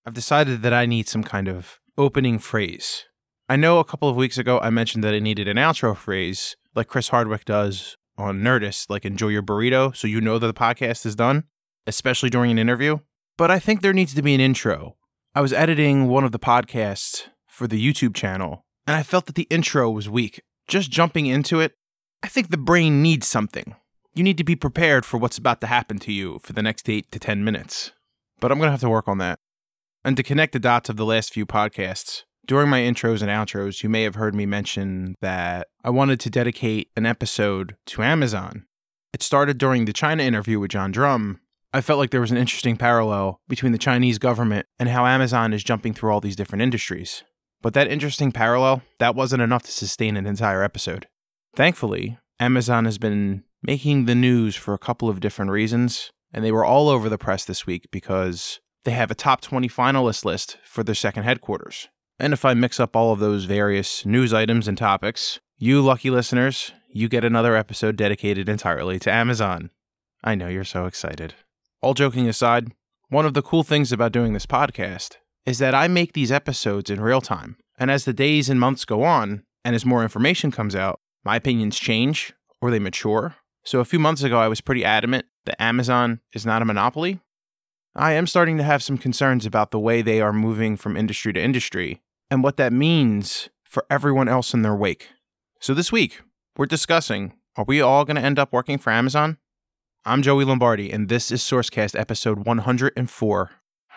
I've decided that I need some kind of opening phrase. I know a couple of weeks ago I mentioned that I needed an outro phrase like Chris Hardwick does on Nerdist, like enjoy your burrito so you know that the podcast is done, especially during an interview. But I think there needs to be an intro. I was editing one of the podcasts for the YouTube channel, and I felt that the intro was weak. Just jumping into it, I think the brain needs something. You need to be prepared for what's about to happen to you for the next 8 to 10 minutes. But I'm going to have to work on that. And to connect the dots of the last few podcasts, during my intros and outros, you may have heard me mention that I wanted to dedicate an episode to Amazon. It started during the China interview with John Drum. I felt like there was an interesting parallel between the Chinese government and how Amazon is jumping through all these different industries. But that interesting parallel, that wasn't enough to sustain an entire episode. Thankfully, Amazon has been making the news for a couple of different reasons, and they were all over the press this week because they have a top 20 finalist list for their second headquarters. And if I mix up all of those various news items and topics, you lucky listeners, you get another episode dedicated entirely to Amazon. I know you're so excited. All joking aside, one of the cool things about doing this podcast is that I make these episodes in real time. And as the days and months go on, and as more information comes out, my opinions change or they mature. So a few months ago, I was pretty adamant that Amazon is not a monopoly. I am starting to have some concerns about the way they are moving from industry to industry and what that means for everyone else in their wake. So this week, we're discussing, are we all going to end up working for Amazon? I'm Joey Lombardi, and this is Sourcecast episode 104.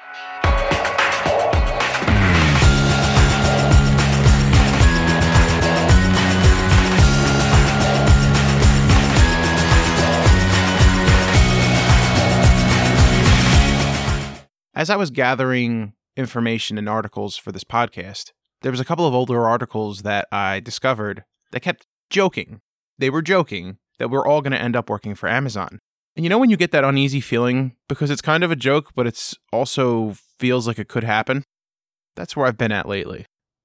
As I was gathering information and articles for this podcast, there was a couple of older articles that I discovered that kept joking. They were joking that we're all going to end up working for Amazon. And you know when you get that uneasy feeling because it's kind of a joke, but it's also feels like it could happen? That's where I've been at lately.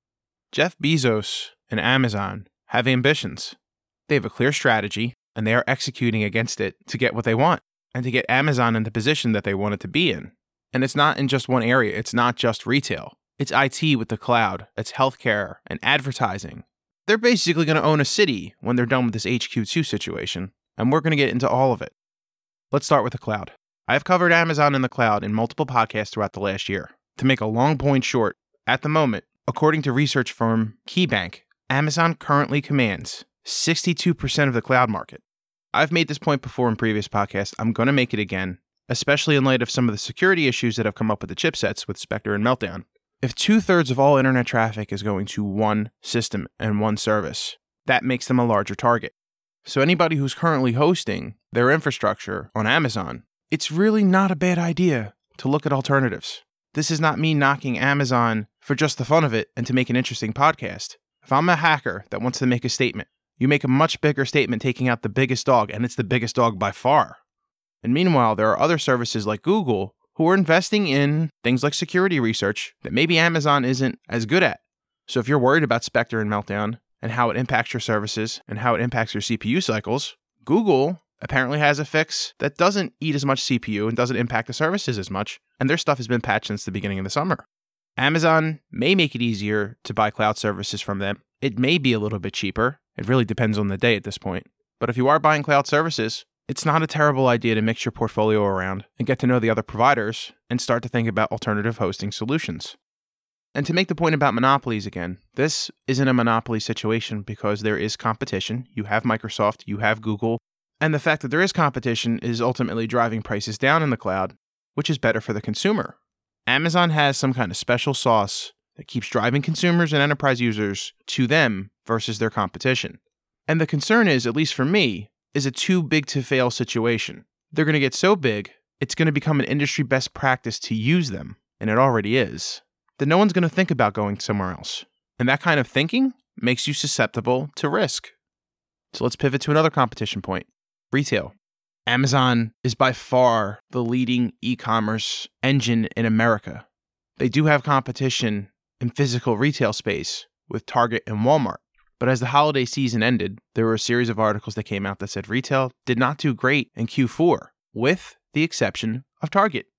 Jeff Bezos and Amazon have ambitions. They have a clear strategy, and they are executing against it to get what they want and to get Amazon in the position that they want it to be in. And it's not in just one area. It's not just retail. It's IT with the cloud. It's healthcare and advertising. They're basically going to own a city when they're done with this HQ2 situation, and we're going to get into all of it. Let's start with the cloud. I've covered Amazon in the cloud in multiple podcasts throughout the last year. To make a long point short, at the moment, according to research firm KeyBank, Amazon currently commands 62% of the cloud market. I've made this point before in previous podcasts. I'm going to make it again, especially in light of some of the security issues that have come up with the chipsets with Spectre and Meltdown. If 2/3 of all internet traffic is going to one system and one service, that makes them a larger target. So anybody who's currently hosting their infrastructure on Amazon, it's really not a bad idea to look at alternatives. This is not me knocking Amazon for just the fun of it and to make an interesting podcast. If I'm a hacker that wants to make a statement, you make a much bigger statement taking out the biggest dog, and it's the biggest dog by far. And meanwhile, there are other services like Google who are investing in things like security research that maybe Amazon isn't as good at. So if you're worried about Spectre and Meltdown and how it impacts your services and how it impacts your CPU cycles, Google apparently has a fix that doesn't eat as much CPU and doesn't impact the services as much, and their stuff has been patched since the beginning of the summer. Amazon may make it easier to buy cloud services from them. It may be a little bit cheaper. It really depends on the day at this point. But if you are buying cloud services, it's not a terrible idea to mix your portfolio around and get to know the other providers and start to think about alternative hosting solutions. And to make the point about monopolies again, this isn't a monopoly situation because there is competition. You have Microsoft, you have Google, and the fact that there is competition is ultimately driving prices down in the cloud, which is better for the consumer. Amazon has some kind of special sauce that keeps driving consumers and enterprise users to them versus their competition. And the concern is, at least for me, is a too big to fail situation. They're going to get so big, it's going to become an industry best practice to use them, and it already is, that no one's going to think about going somewhere else. And that kind of thinking makes you susceptible to risk. So let's pivot to another competition point, retail. Amazon is by far the leading e-commerce engine in America. They do have competition in physical retail space with Target and Walmart. But as the holiday season ended, there were a series of articles that came out that said retail did not do great in Q4, with the exception of Target.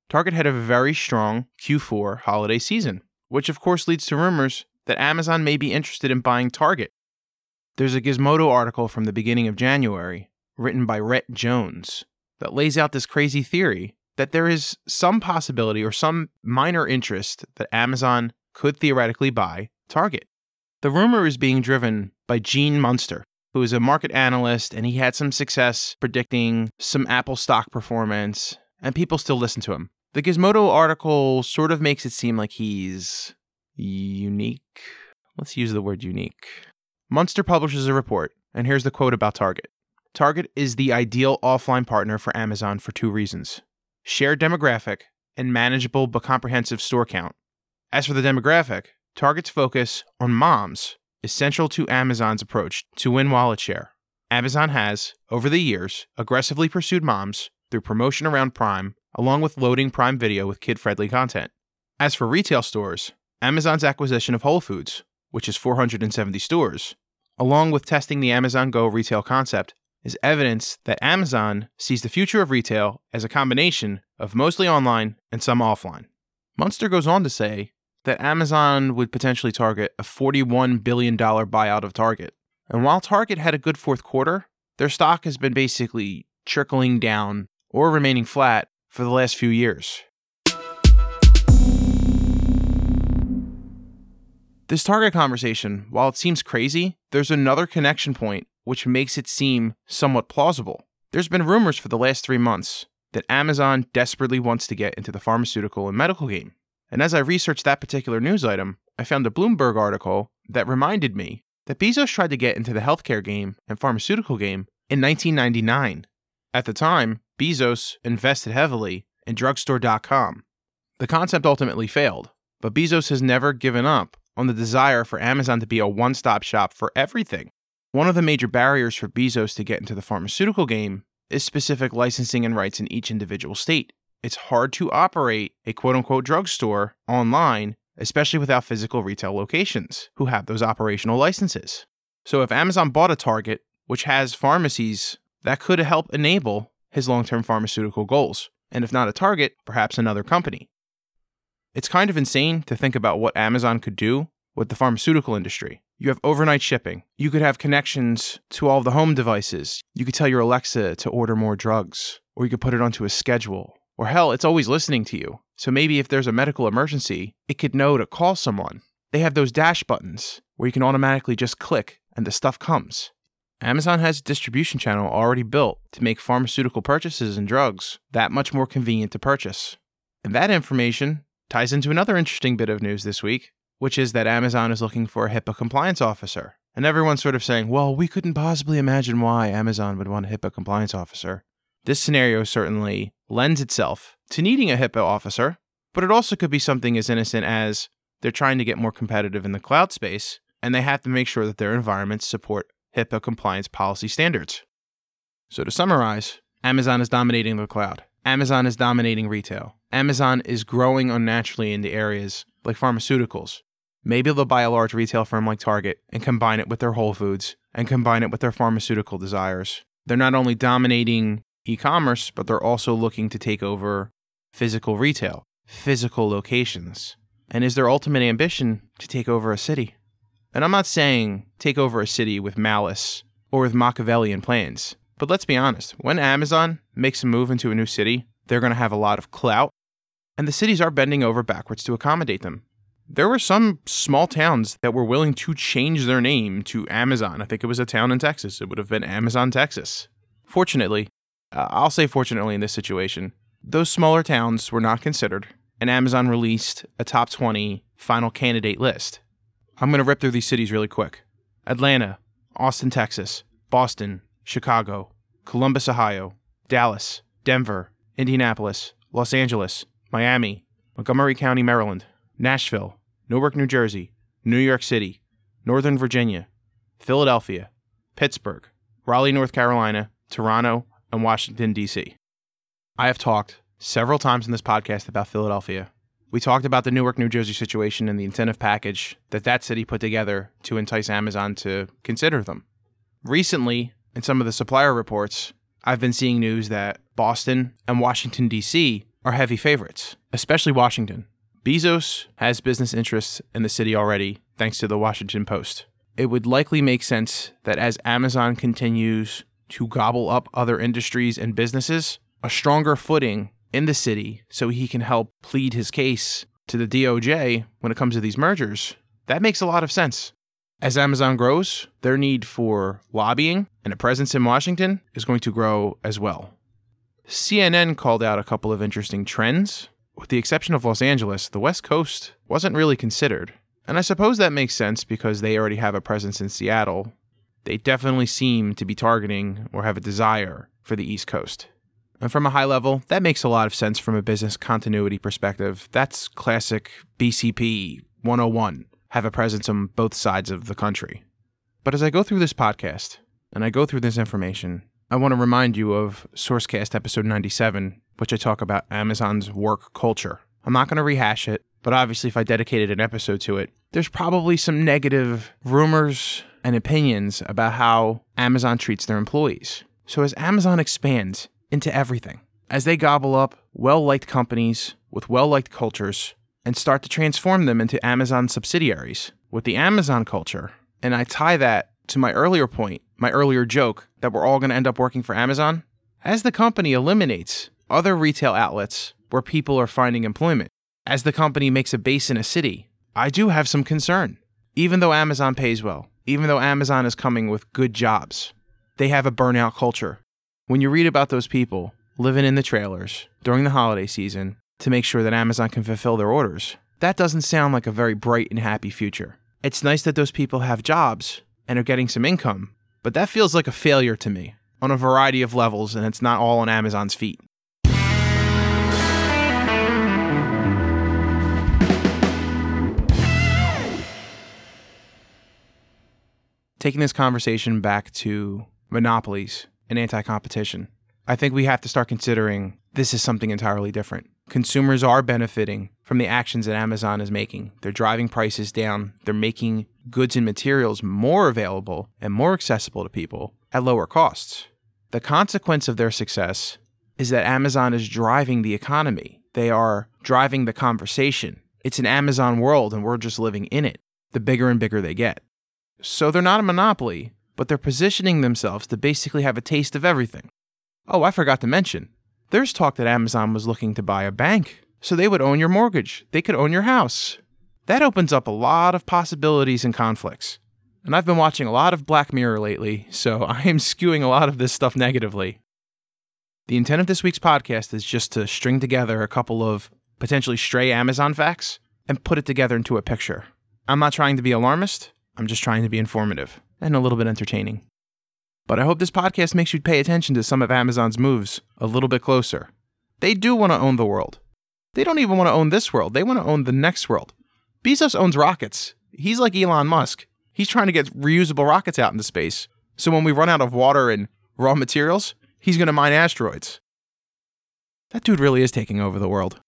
Target had a very strong Q4 holiday season, which of course leads to rumors that Amazon may be interested in buying Target. There's a Gizmodo article from the beginning of January, written by Rhett Jones, that lays out this crazy theory that there is some possibility or some minor interest that Amazon could theoretically buy Target. The rumor is being driven by Gene Munster, who is a market analyst, and he had some success predicting some Apple stock performance, and people still listen to him. The Gizmodo article sort of makes it seem like he's unique. Let's use the word unique. Munster publishes a report, and here's the quote about Target. Target is the ideal offline partner for Amazon for 2 reasons: shared demographic and manageable but comprehensive store count. As for the demographic, Target's focus on moms is central to Amazon's approach to win wallet share. Amazon has, over the years, aggressively pursued moms through promotion around Prime, along with loading Prime Video with kid-friendly content. As for retail stores, Amazon's acquisition of Whole Foods, which is 470 stores, along with testing the Amazon Go retail concept, is evidence that Amazon sees the future of retail as a combination of mostly online and some offline. Munster goes on to say that Amazon would potentially target a $41 billion buyout of Target. And while Target had a good fourth quarter, their stock has been basically trickling down or remaining flat for the last few years. This Target conversation, while it seems crazy, there's another connection point which makes it seem somewhat plausible. There's been rumors for the last 3 months that Amazon desperately wants to get into the pharmaceutical and medical game. And as I researched that particular news item, I found a Bloomberg article that reminded me that Bezos tried to get into the healthcare game and pharmaceutical game in 1999. At the time, Bezos invested heavily in drugstore.com. The concept ultimately failed, but Bezos has never given up on the desire for Amazon to be a one-stop shop for everything. One of the major barriers for Bezos to get into the pharmaceutical game is specific licensing and rights in each individual state. It's hard to operate a quote-unquote drugstore online, especially without physical retail locations who have those operational licenses. So if Amazon bought a Target, which has pharmacies, that could help enable his long-term pharmaceutical goals. And if not a Target, perhaps another company. It's kind of insane to think about what Amazon could do with the pharmaceutical industry. You have overnight shipping. You could have connections to all of the home devices. You could tell your Alexa to order more drugs, or you could put it onto a schedule. Or hell, it's always listening to you. So maybe if there's a medical emergency, it could know to call someone. They have those dash buttons where you can automatically just click and the stuff comes. Amazon has a distribution channel already built to make pharmaceutical purchases and drugs that much more convenient to purchase. And that information ties into another interesting bit of news this week, which is that Amazon is looking for a HIPAA compliance officer. And everyone's sort of saying, well, we couldn't possibly imagine why Amazon would want a HIPAA compliance officer. This scenario certainly lends itself to needing a HIPAA officer, but it also could be something as innocent as they're trying to get more competitive in the cloud space, and they have to make sure that their environments support HIPAA compliance policy standards. So to summarize, Amazon is dominating the cloud. Amazon is dominating retail. Amazon is growing unnaturally into areas like pharmaceuticals. Maybe they'll buy a large retail firm like Target and combine it with their Whole Foods and combine it with their pharmaceutical desires. They're not only dominating e-commerce, but they're also looking to take over physical retail, physical locations. And is their ultimate ambition to take over a city? And I'm not saying take over a city with malice or with Machiavellian plans. But let's be honest, when Amazon makes a move into a new city, they're going to have a lot of clout, and the cities are bending over backwards to accommodate them. There were some small towns that were willing to change their name to Amazon. I think it was a town in Texas. It would have been Amazon, Texas. Fortunately, I'll say fortunately in this situation, those smaller towns were not considered, and Amazon released a top 20 final candidate list. I'm going to rip through these cities really quick. Atlanta, Austin, Texas, Boston, Chicago, Columbus, Ohio, Dallas, Denver, Indianapolis, Los Angeles, Miami, Montgomery County, Maryland, Nashville, Newark, New Jersey, New York City, Northern Virginia, Philadelphia, Pittsburgh, Raleigh, North Carolina, Toronto, and Washington, D.C. I have talked several times in this podcast about Philadelphia. We talked about the Newark, New Jersey situation and the incentive package that city put together to entice Amazon to consider them. Recently, in some of the supplier reports, I've been seeing news that Boston and Washington, D.C. are heavy favorites, especially Washington. Bezos has business interests in the city already, thanks to the Washington Post. It would likely make sense that as Amazon continues to gobble up other industries and businesses, a stronger footing in the city so he can help plead his case to the DOJ when it comes to these mergers, that makes a lot of sense. As Amazon grows, their need for lobbying and a presence in Washington is going to grow as well. CNN called out a couple of interesting trends. With the exception of Los Angeles, the West Coast wasn't really considered. And I suppose that makes sense because they already have a presence in Seattle. They definitely seem to be targeting or have a desire for the East Coast. And from a high level, that makes a lot of sense from a business continuity perspective. That's classic BCP 101, have a presence on both sides of the country. But as I go through this podcast and I go through this information, I want to remind you of Sourcecast episode 97, which I talk about Amazon's work culture. I'm not going to rehash it, but obviously if I dedicated an episode to it, there's probably some negative rumors and opinions about how Amazon treats their employees. So as Amazon expands into everything, as they gobble up well-liked companies with well-liked cultures and start to transform them into Amazon subsidiaries with the Amazon culture, and I tie that to my earlier point, my earlier joke that we're all going to end up working for Amazon, as the company eliminates other retail outlets where people are finding employment, as the company makes a base in a city, I do have some concern. Even though Amazon pays well, even though Amazon is coming with good jobs, they have a burnout culture. When you read about those people living in the trailers during the holiday season to make sure that Amazon can fulfill their orders, that doesn't sound like a very bright and happy future. It's nice that those people have jobs and are getting some income, but that feels like a failure to me on a variety of levels, and it's not all on Amazon's feet. Taking this conversation back to monopolies and anti-competition, I think we have to start considering this is something entirely different. Consumers are benefiting from the actions that Amazon is making. They're driving prices down. They're making goods and materials more available and more accessible to people at lower costs. The consequence of their success is that Amazon is driving the economy. They are driving the conversation. It's an Amazon world, and we're just living in it, the bigger and bigger they get. So they're not a monopoly, but they're positioning themselves to basically have a taste of everything. Oh, I forgot to mention, there's talk that Amazon was looking to buy a bank, so they would own your mortgage. They could own your house. That opens up a lot of possibilities and conflicts. And I've been watching a lot of Black Mirror lately, so I am skewing a lot of this stuff negatively. The intent of this week's podcast is just to string together a couple of potentially stray Amazon facts and put it together into a picture. I'm not trying to be alarmist. I'm just trying to be informative and a little bit entertaining. But I hope this podcast makes you pay attention to some of Amazon's moves a little bit closer. They do want to own the world. They don't even want to own this world. They want to own the next world. Bezos owns rockets. He's like Elon Musk. He's trying to get reusable rockets out into space. So when we run out of water and raw materials, he's going to mine asteroids. That dude really is taking over the world.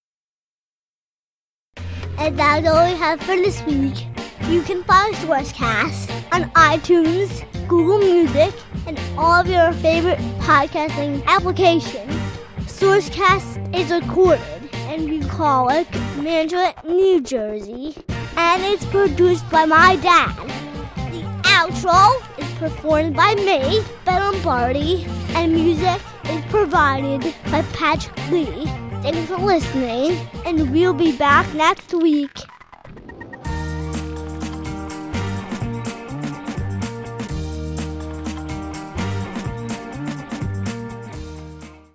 And that's all we have for this week. You can find Sourcecast on iTunes, Google Music, and all of your favorite podcasting applications. Sourcecast is recorded in Bucolic, Mantua, New Jersey, and it's produced by my dad. The outro is performed by me, Ben Lombardi, and music is provided by Patrick Lee. Thanks for listening, and we'll be back next week.